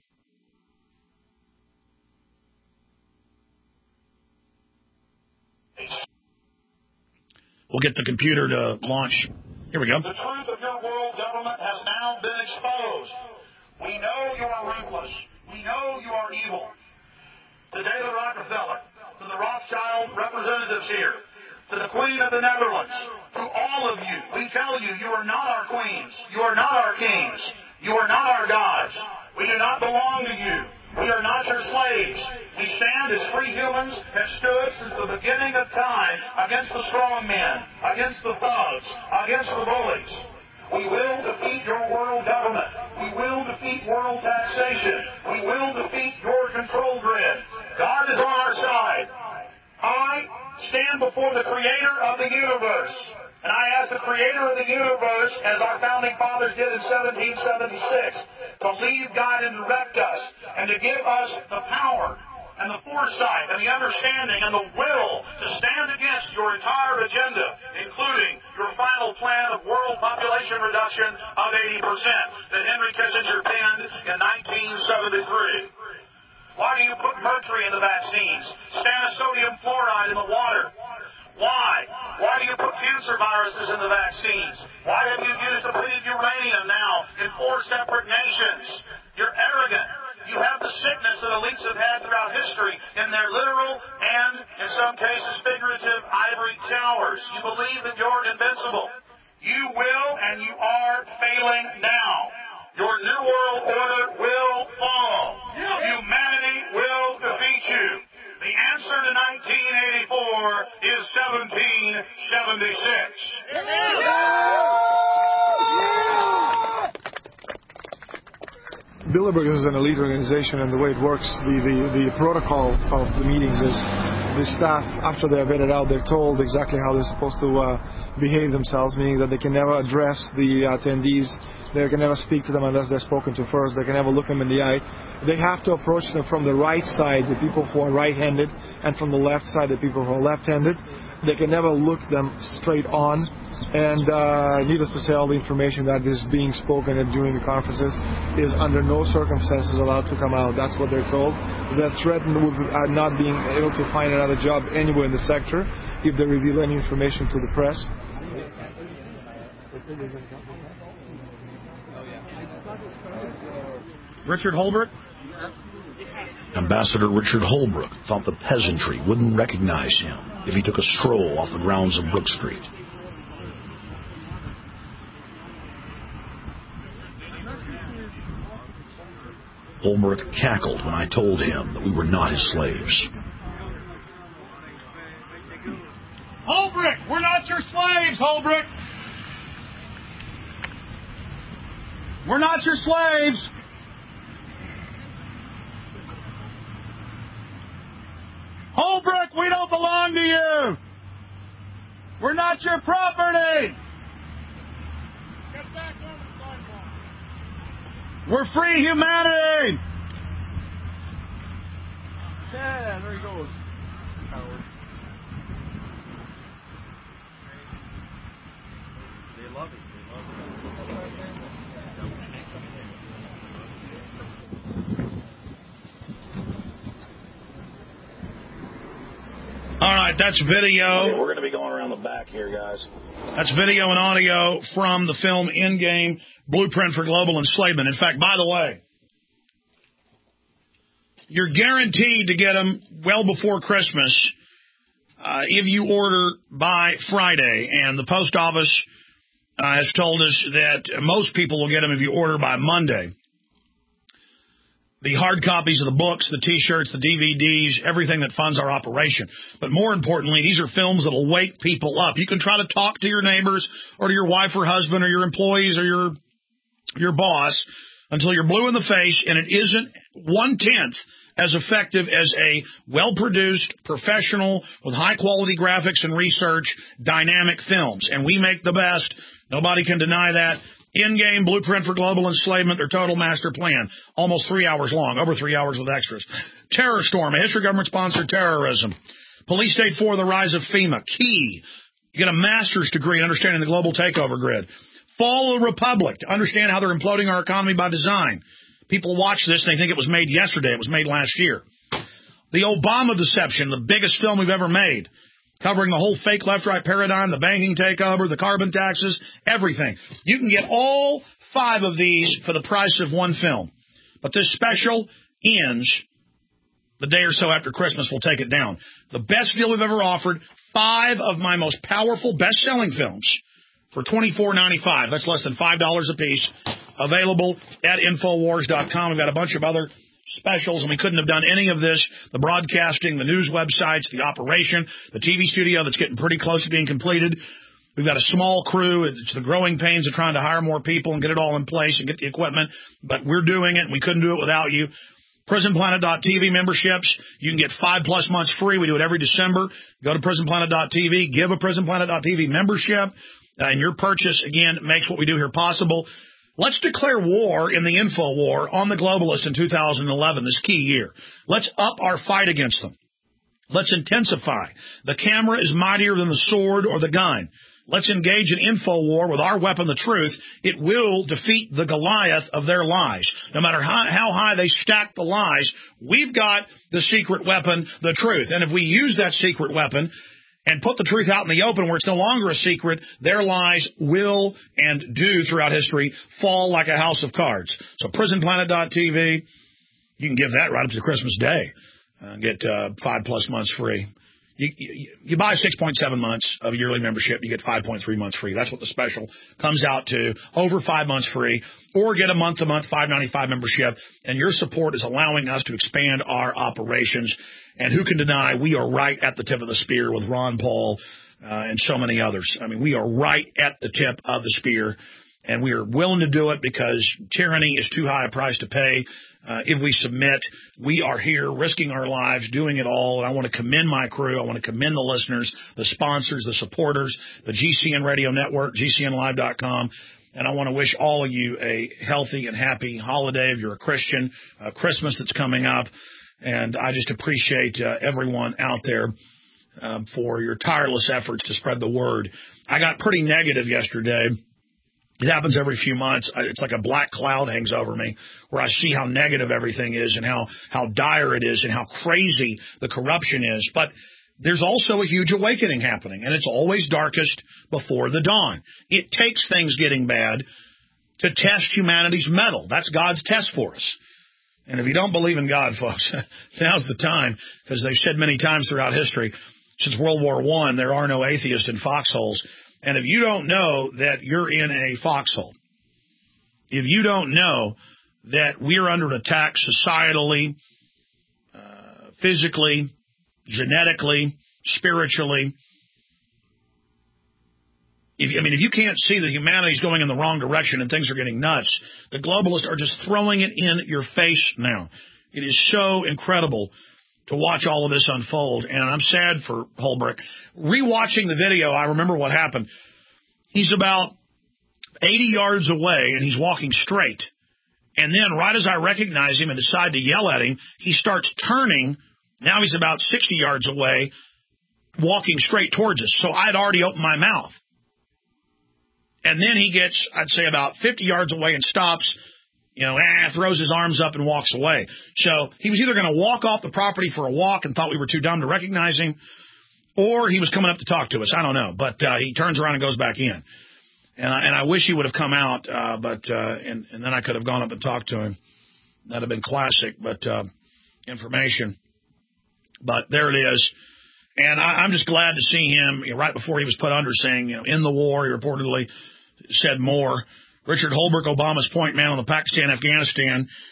We'll get the computer to launch. Here we go. The truth of your world government has now been exposed. We know you are ruthless. We know you are evil. To David Rockefeller, to the Rothschild representatives here, to the Queen of the Netherlands, to all of you, we tell you, you are not our queens. You are not our kings. You are not our gods. We do not belong to you. We are not your slaves. We stand as free humans have stood since the beginning of time against the strong men, against the thugs, against the bullies. We will defeat your world government. We will defeat world taxation. We will defeat your control grid. God is on our side. I stand before the creator of the universe. And I ask the creator of the universe, as our founding fathers did in seventeen seventy-six, to lead, guide, and direct us, and to give us the power and the foresight and the understanding and the will to stand against your entire agenda, including your final plan of world population reduction of eighty percent that Henry Kissinger penned in nineteen seventy-three. Why do you put mercury in the vaccines? Sodium fluoride in the water? Why? Why do you put cancer viruses in the vaccines? Why have you used depleted uranium now in four separate nations? You're arrogant. You have the sickness that elites have had throughout history in their literal and, in some cases, figurative ivory towers. You believe that you're invincible. You will and you are failing now. Your New World Order will fall. Humanity will defeat you. The answer to nineteen eighty-four is seventeen seventy-six. Bilderberg is an elite organization, and the way it works, the, the, the protocol of the meetings is the staff, after they're vetted out, they're told exactly how they're supposed to uh, behave themselves, meaning that they can never address the attendees. They can never speak to them unless they're spoken to first. They can never look them in the eye. They have to approach them from the right side, the people who are right-handed, and from the left side, the people who are left-handed. They can never look them straight on. And uh, needless to say, all the information that is being spoken during the conferences is under no circumstances allowed to come out. That's what they're told. They're threatened with uh, not being able to find another job anywhere in the sector if they reveal any information to the press. Richard Holbrooke? Ambassador Richard Holbrooke thought the peasantry wouldn't recognize him if he took a stroll off the grounds of Brook Street. Holbrooke cackled when I told him that we were not his slaves. Holbrooke, we're not your slaves, Holbrooke. We're not your slaves. Holbrooke, we don't belong to you. We're not your property. Get back on the sidewalk. We're free humanity. Yeah, there he goes. Howard. They love it. They love it. All right, that's video. Okay, we're going to be going around the back here, guys. That's video and audio from the film Endgame, Blueprint for Global Enslavement. In fact, by the way, you're guaranteed to get them well before Christmas uh, if you order by Friday. And the post office uh, has told us that most people will get them if you order by Monday. the hard copies of the books, the T-shirts, the D V Ds, everything that funds our operation. But more importantly, these are films that will wake people up. You can try to talk to your neighbors or to your wife or husband or your employees or your your boss until you're blue in the face, and it isn't one-tenth as effective as a well-produced, professional, with high-quality graphics and research, dynamic films. And we make the best. Nobody can deny that. In-game Blueprint for Global Enslavement, their total master plan. Almost three hours long, over three hours with extras. Terror Storm, a history of government-sponsored terrorism. Police State four, the rise of FEMA. Key. You get a master's degree in understanding the global takeover grid. Fall of the Republic, to understand how they're imploding our economy by design. People watch this and they think it was made yesterday. It was made last year. The Obama Deception, the biggest film we've ever made, covering the whole fake left-right paradigm, the banking takeover, the carbon taxes, everything. You can get all five of these for the price of one film. But this special ends the day or so after Christmas. We'll take it down. The best deal we've ever offered, five of my most powerful best-selling films for twenty-four ninety-five. That's less than five dollars a piece. Available at Infowars dot com. We've got a bunch of other specials, and we couldn't have done any of this, the broadcasting, the news websites, the operation, the T V studio that's getting pretty close to being completed. We've got a small crew. It's the growing pains of trying to hire more people and get it all in place and get the equipment, but we're doing it, and we couldn't do it without you. Prison Planet dot T V memberships, you can get five plus months free. We do it every December. Go to Prison Planet dot T V, give a Prison Planet dot T V membership, uh, and your purchase, again, makes what we do here possible. Let's declare war in the info war on the globalists in two thousand eleven, this key year. Let's up our fight against them. Let's intensify. The camera is mightier than the sword or the gun. Let's engage in info war with our weapon, the truth. It will defeat the Goliath of their lies. No matter how, how high they stack the lies, we've got the secret weapon, the truth. And if we use that secret weapon and put the truth out in the open where it's no longer a secret, their lies will and do throughout history fall like a house of cards. So Prison Planet dot T V, you can give that right up to Christmas Day and get uh, five plus months free. You, you, you buy six point seven months of a yearly membership, you get five point three months free. That's what the special comes out to, over five months free. Or get a month-to-month five ninety-five membership, and your support is allowing us to expand our operations. And who can deny we are right at the tip of the spear with Ron Paul uh, and so many others. I mean, we are right at the tip of the spear, and we are willing to do it because tyranny is too high a price to pay. Uh, if we submit, we are here risking our lives, doing it all. And I want to commend my crew. I want to commend the listeners, the sponsors, the supporters, the G C N Radio Network, G C N live dot com. And I want to wish all of you a healthy and happy holiday if you're a Christian, uh, Christmas that's coming up. And I just appreciate uh, everyone out there um, for your tireless efforts to spread the word. I got pretty negative yesterday. It happens every few months. It's like a black cloud hangs over me where I see how negative everything is and how, how dire it is and how crazy the corruption is. But there's also a huge awakening happening, and it's always darkest before the dawn. It takes things getting bad to test humanity's mettle. That's God's test for us. And if you don't believe in God, folks, now's the time, because they've said many times throughout history, since World War One, there are no atheists in foxholes. And if you don't know that you're in a foxhole, if you don't know that we're under attack societally, uh, physically, genetically, spiritually, if, I mean, if you can't see that humanity's going in the wrong direction and things are getting nuts, the globalists are just throwing it in your face now. It is so incredible to watch all of this unfold, and I'm sad for Holbrook. Rewatching the video, I remember what happened. He's about eighty yards away, and he's walking straight. And then right as I recognize him and decide to yell at him, he starts turning. Now he's about sixty yards away, walking straight towards us. So I'd already opened my mouth. And then he gets, I'd say, about fifty yards away and stops, you know, eh, throws his arms up and walks away. So he was either going to walk off the property for a walk and thought we were too dumb to recognize him, or he was coming up to talk to us. I don't know. But uh, he turns around and goes back in. And I, and I wish he would have come out, uh, but uh, and, and then I could have gone up and talked to him. That would have been classic, but uh, information. But there it is. And I, I'm just glad to see him, you know, right before he was put under, saying, you know, in the war, he reportedly said more. Richard Holbrooke, Obama's point man on the Pakistan-Afghanistan,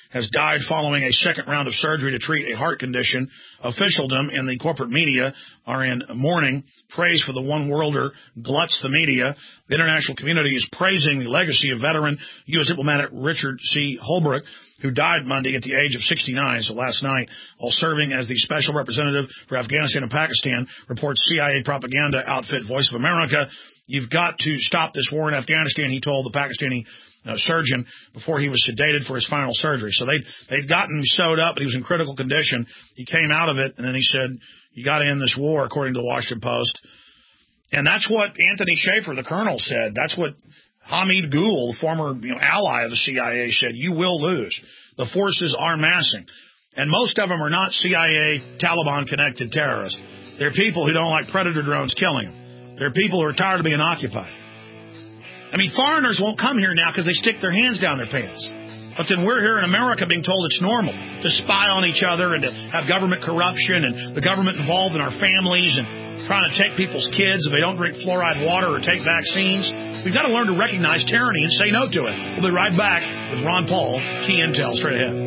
has died following a second round of surgery to treat a heart condition. Officialdom and the corporate media are in mourning. Praise for the one-worlder gluts the media. The international community is praising the legacy of veteran U S diplomat Richard C. Holbrooke, who died Monday at the age of sixty-nine, so last night, while serving as the special representative for Afghanistan and Pakistan, reports C I A propaganda outfit Voice of America. You've got to stop this war in Afghanistan, he told the Pakistani uh, surgeon before he was sedated for his final surgery. So they'd, they'd gotten him sewed up, but he was in critical condition. He came out of it, and then he said, you got to end this war, according to the Washington Post. And that's what Anthony Schaefer, the colonel, said. That's what Hamid Gul, the former you know, ally of the C I A, said. You will lose. The forces are massing. And most of them are not C I A, Taliban-connected terrorists. They're people who don't like predator drones killing them. They're people who are tired of being occupied. I mean, foreigners won't come here now because they stick their hands down their pants. But then we're here in America being told it's normal to spy on each other and to have government corruption and the government involved in our families and trying to take people's kids if they don't drink fluoride water or take vaccines. We've got to learn to recognize tyranny and say no to it. We'll be right back with Ron Paul, Key Intel, straight ahead.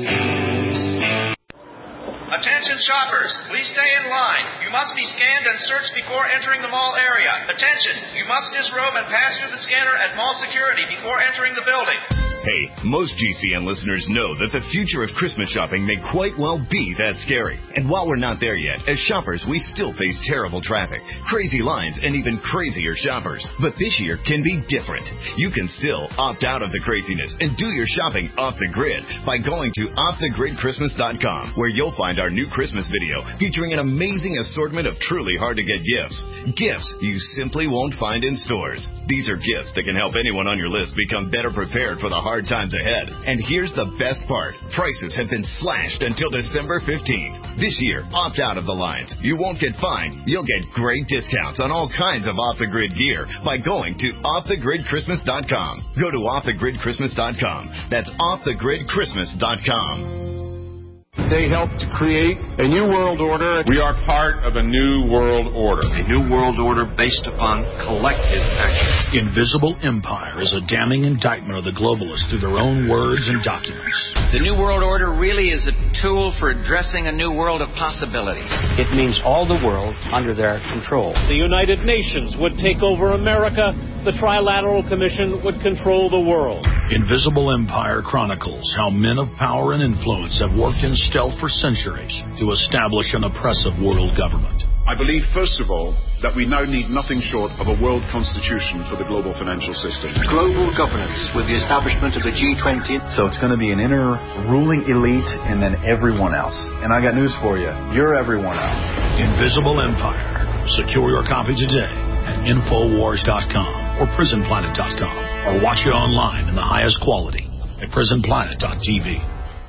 Attention shoppers, please stay in line. You must be scanned and searched before entering the mall area. Attention, you must disrobe and pass through the scanner at mall security before entering the building. Hey, most G C N listeners know that the future of Christmas shopping may quite well be that scary. And while we're not there yet, as shoppers, we still face terrible traffic, crazy lines, and even crazier shoppers. But this year can be different. You can still opt out of the craziness and do your shopping off the grid by going to off the grid christmas dot com, where you'll find our new Christmas video featuring an amazing assortment of truly hard-to-get gifts. Gifts you simply won't find in stores. These are gifts that can help anyone on your list become better prepared for the hard times ahead. And here's the best part. Prices have been slashed until December fifteenth. This year, opt out of the lines. You won't get fined. You'll get great discounts on all kinds of off-the-grid gear by going to off the grid christmas dot com. Go to off the grid christmas dot com. That's off the grid christmas dot com. They helped to create a new world order. We are part of a new world order. A new world order based upon collective action. Invisible Empire is a damning indictment of the globalists through their own words and documents. The new world order really is a tool for addressing a new world of possibilities. It means all the world under their control. The United Nations would take over America. The Trilateral Commission would control the world. Invisible Empire chronicles how men of power and influence have worked in stealth for centuries to establish an oppressive world government. I believe, first of all, that we now need nothing short of a world constitution for the global financial system. Global governance with the establishment of the G twenty. So it's going to be an inner ruling elite and then everyone else. And I got news for you. You're everyone else. Invisible Empire. Secure your copy today at infowars dot com or prison planet dot com or watch it online in the highest quality at prison planet dot t v.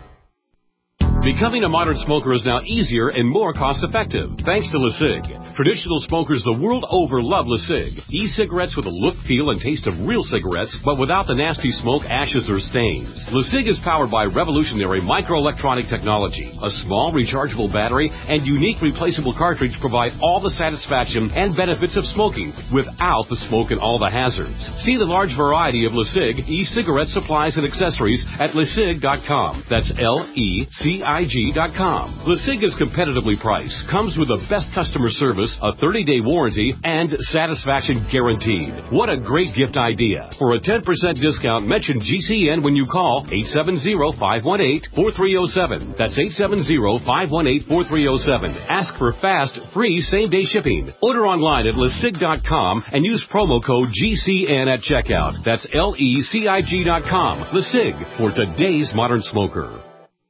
Becoming a modern smoker is now easier and more cost-effective, thanks to LeSig. Traditional smokers the world over love LeSig. E-cigarettes with a look, feel, and taste of real cigarettes, but without the nasty smoke, ashes, or stains. LeSig is powered by revolutionary microelectronic technology. A small rechargeable battery and unique replaceable cartridge provide all the satisfaction and benefits of smoking without the smoke and all the hazards. See the large variety of LeSig e-cigarette supplies and accessories at lesig dot com. That's L E C I G dot com. LeSig is competitively priced, comes with the best customer service, a thirty-day warranty, and satisfaction guaranteed. What a great gift idea. For a ten percent discount, mention G C N when you call eight seven zero, five one eight, four three zero seven. That's eight seven zero, five one eight, four three zero seven. Ask for fast, free same-day shipping. Order online at lesig dot com and use promo code G C N at checkout. That's L E C I G dot com. LeSig, for today's modern smoker.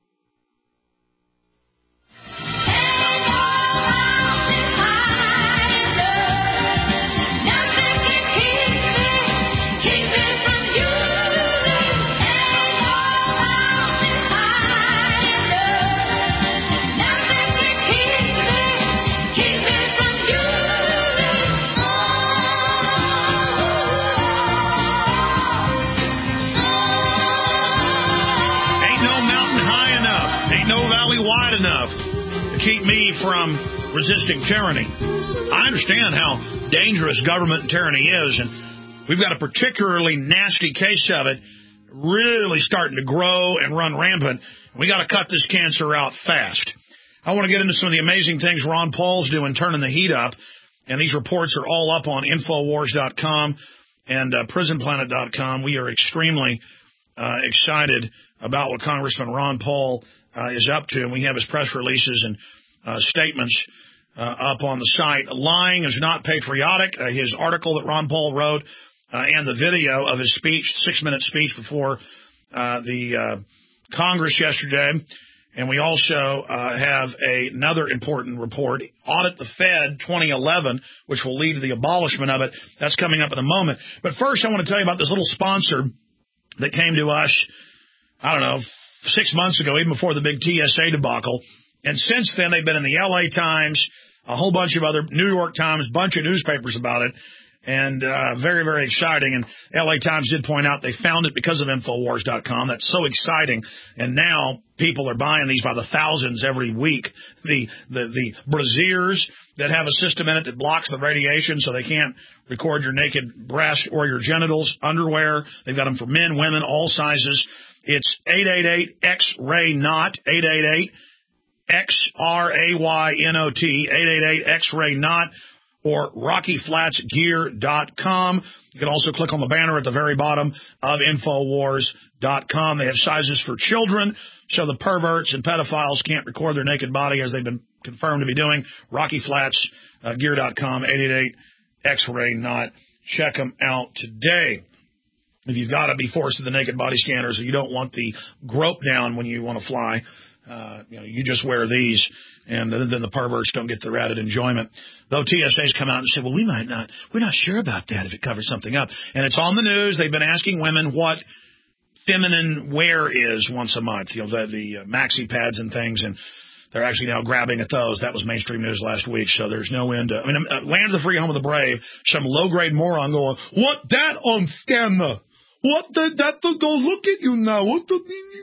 Enough to keep me from resisting tyranny. I understand how dangerous government and tyranny is, and we've got a particularly nasty case of it really starting to grow and run rampant. We got to cut this cancer out fast. I want to get into some of the amazing things Ron Paul's doing, turning the heat up. And these reports are all up on Infowars dot com and uh, Prison Planet dot com. We are extremely uh, excited about what Congressman Ron Paul uh, is up to. And we have his press releases and uh, statements uh, up on the site. Lying is not patriotic. Uh, his article that Ron Paul wrote uh, and the video of his speech, six-minute speech before uh, the uh, Congress yesterday. And we also uh, have a, another important report, Audit the Fed twenty eleven, which will lead to the abolishment of it. That's coming up in a moment. But first, I want to tell you about this little sponsor that came to us, I don't know, six months ago, even before the big T S A debacle. And since then, they've been in the L A Times, a whole bunch of other New York Times, bunch of newspapers about it. And uh, very, very exciting. And L A Times did point out they found it because of Infowars dot com. That's so exciting. And now people are buying these by the thousands every week. The the the brassieres that have a system in it that blocks the radiation so they can't record your naked breast or your genitals, underwear. They've got them for men, women, all sizes. It's eight eight eight X ray N O T, eight eight eight X R A Y N O T, eight eight eight X ray N O T. Or Rocky Flats Gear dot com. You can also click on the banner at the very bottom of Infowars dot com. They have sizes for children, so the perverts and pedophiles can't record their naked body as they've been confirmed to be doing. Rocky Flats Gear dot com, eight eight eight X ray N O T. Check them out today. If you've got to be forced to the naked body scanners or you don't want the grope down when you want to fly, Uh, you know, you just wear these, and then the perverts don't get their added enjoyment. Though T S A's come out and said, well, we might not, we're not sure about that if it covers something up. And it's on the news. They've been asking women what feminine wear is once a month, you know, the, the uh, maxi pads and things, and they're actually now grabbing at those. That was mainstream news last week, so there's no end to, I mean, uh, Land of the Free, Home of the Brave, some low-grade moron going, what that on scanner? What did that, go look at you now? What the...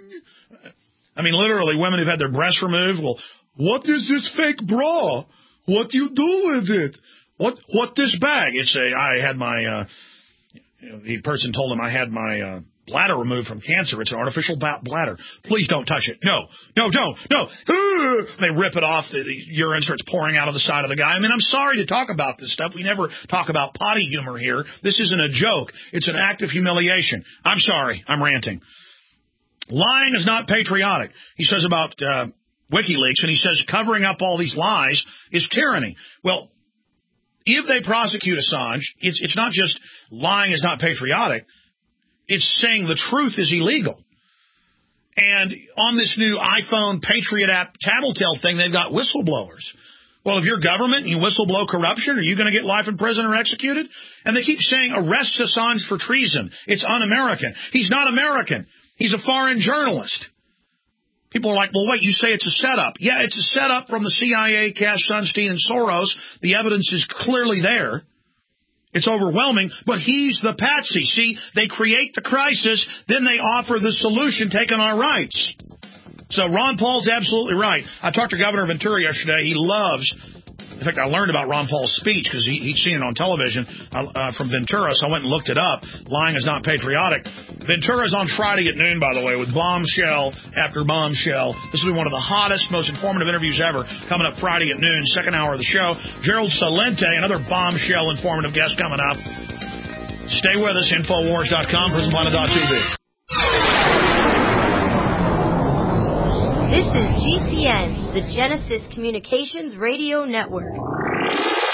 I mean, literally, women who've had their breasts removed, well, what is this fake bra? What do you do with it? What what this bag? It's a, I had my, uh, you know, the person told him I had my uh, bladder removed from cancer. It's an artificial bladder. Please don't touch it. No, no, don't, no. They rip it off. The, the urine starts pouring out of the side of the guy. I mean, I'm sorry to talk about this stuff. We never talk about potty humor here. This isn't a joke. It's an act of humiliation. I'm sorry. I'm ranting. Lying is not patriotic. He says about uh, WikiLeaks, and he says covering up all these lies is tyranny. Well, if they prosecute Assange, it's, it's not just lying is not patriotic. It's saying the truth is illegal. And on this new iPhone Patriot app Tattletale thing, they've got whistleblowers. Well, if you're government and you whistleblow corruption, are you going to get life in prison or executed? And they keep saying arrest Assange for treason. It's un-American. He's not American. He's a foreign journalist. People are like, well, wait, you say it's a setup. Yeah, it's a setup from the C I A, Cash Sunstein, and Soros. The evidence is clearly there. It's overwhelming, but he's the patsy. See, they create the crisis, then they offer the solution, taking our rights. So Ron Paul's absolutely right. I talked to Governor Ventura yesterday. He loves... In fact, I learned about Ron Paul's speech because he, he'd seen it on television uh, from Ventura, so I went and looked it up. Lying is not patriotic. Ventura's on Friday at noon, by the way, with bombshell after bombshell. This will be one of the hottest, most informative interviews ever, coming up Friday at noon, second hour of the show. Gerald Salente, another bombshell informative guest coming up. Stay with us, Infowars dot com, Prison Planet dot T V. This is G C N, the Genesis Communications Radio Network.